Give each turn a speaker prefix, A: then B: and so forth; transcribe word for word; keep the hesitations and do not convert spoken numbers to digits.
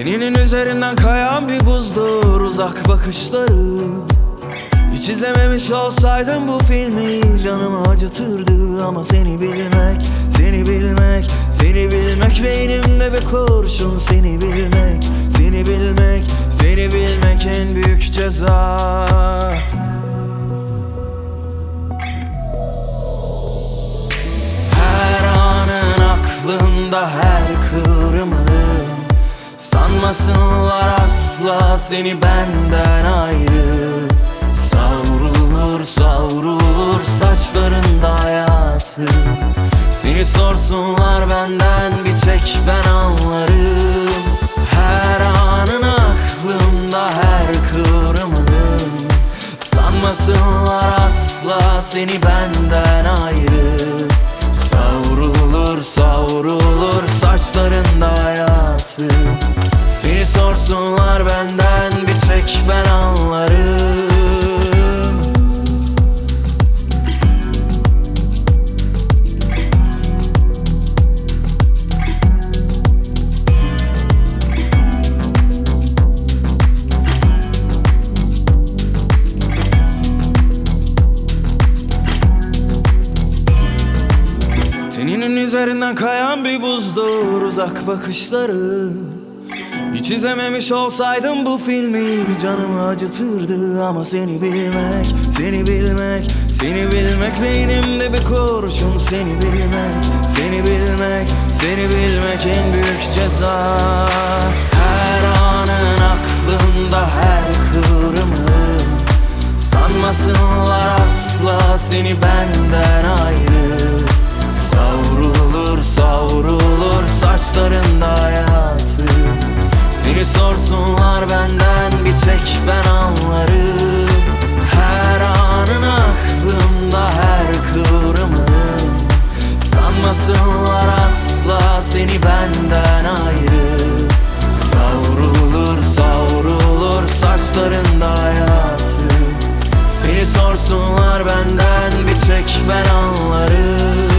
A: Teninin üzerinden kayan bir buzdur uzak bakışları. Hiç izlememiş olsaydım bu filmi canımı acıtırdı. Ama seni bilmek, seni bilmek, seni bilmek beynimde bir kurşun. Seni bilmek, seni bilmek, seni bilmek en büyük ceza. Her anın aklımda, her kıvrımın. Sanmasınlar asla seni benden ayrı. Savrulur savrulur saçlarında hayatı. Seni sorsunlar benden, bir tek ben anlarım. Her anın aklımda, her kıvrımın. Sanmasınlar asla seni benden ayrı. Savrulur savrulur saçlarında hayatı. Seni sorsunlar benden, bir tek ben anlarım. Teninin üzerinden kayan bir buzdur uzak bakışları. Hiç izlememiş olsaydım bu filmi canımı acıtırdı. Ama seni bilmek, seni bilmek, seni bilmek beynimde bir kurşun. Seni bilmek, seni bilmek, seni bilmek en büyük ceza. Her anın aklımda, her kıvrımın. Sanmasınlar asla seni benden ayrı. Savrulur savrulur saçlarında hayatı. Seni sorsunlar benden, bir tek ben anlarım. Her anın aklımda, her kıvrımın. Sanmasınlar asla seni benden ayrı. Savrulur savrulur saçlarında hayatı. Seni sorsunlar benden, bir tek ben anlarım.